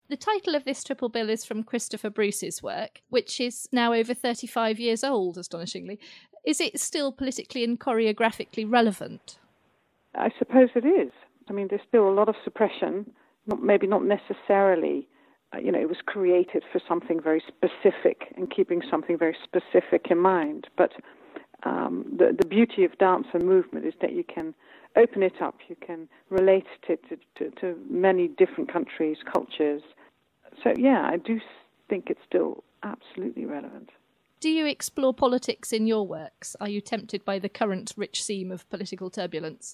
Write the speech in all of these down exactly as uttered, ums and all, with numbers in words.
The title of this triple bill is from Christopher Bruce's work, which is now over thirty-five years old, astonishingly. Is it still politically and choreographically relevant? I suppose it is. I mean, there's still a lot of suppression, not, maybe not necessarily, uh, you know, it was created for something very specific and keeping something very specific in mind. But um, the, the beauty of dance and movement is that you can open it up, you can relate it to, to, to many different countries, cultures. So, yeah, I do think it's still absolutely relevant. Do you explore politics in your works? Are you tempted by the current rich seam of political turbulence?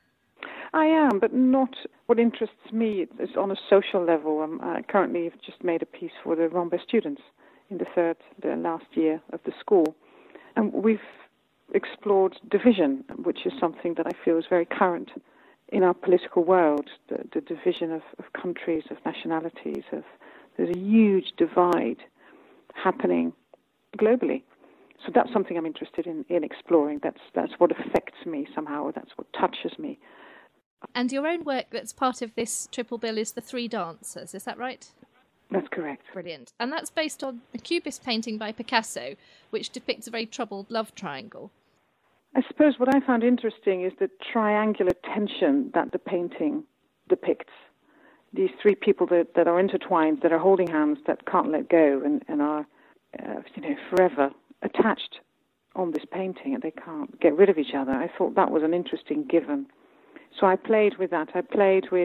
I am, but not. What interests me is on a social level. Um, I currently have just made a piece for the Rambert students in the third, the last year of the school. And we've explored division, which is something that I feel is very current in our political world, the, the division of, of countries, of nationalities. Of, there's a huge divide happening globally. So that's something I'm interested in, in exploring. That's, that's what affects me somehow, or that's what touches me. And your own work that's part of this triple bill is The Three Dancers, is that right? That's correct. Brilliant. And that's based on a Cubist painting by Picasso, which depicts a very troubled love triangle. I suppose what I found interesting is the triangular tension that the painting depicts. These three people that, that are intertwined, that are holding hands, that can't let go and, and are, uh, you know, forever attached on this painting, and they can't get rid of each other. I thought that was an interesting given. So I played with that. I played with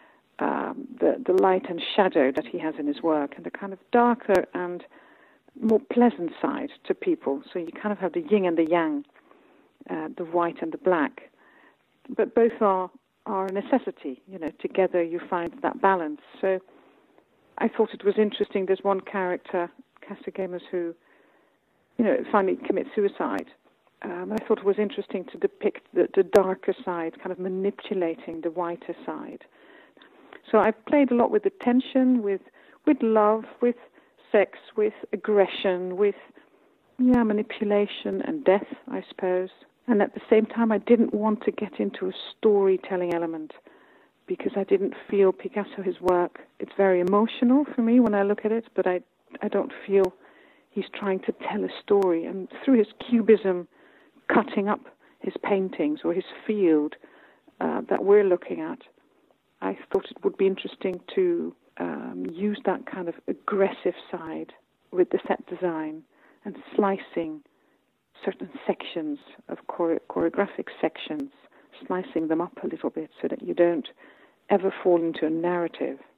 um, the, the light and shadow that he has in his work, and the kind of darker and more pleasant side to people. So you kind of have the yin and the yang, uh, the white and the black. But both are, are a necessity. You know, together you find that balance. So I thought it was interesting. There's one character, Casagemas, who, you know, finally commits suicide. Um, I thought it was interesting to depict the, the darker side, kind of manipulating the whiter side. So I played a lot with the tension, with with love, with sex, with aggression, with yeah manipulation and death, I suppose. And at the same time, I didn't want to get into a storytelling element because I didn't feel Picasso, his work, it's very emotional for me when I look at it, but I, I don't feel he's trying to tell a story. And through his cubism, cutting up his paintings or his field uh, that we're looking at, I thought it would be interesting to um, use that kind of aggressive side with the set design and slicing certain sections of chore- choreographic sections, slicing them up a little bit so that you don't ever fall into a narrative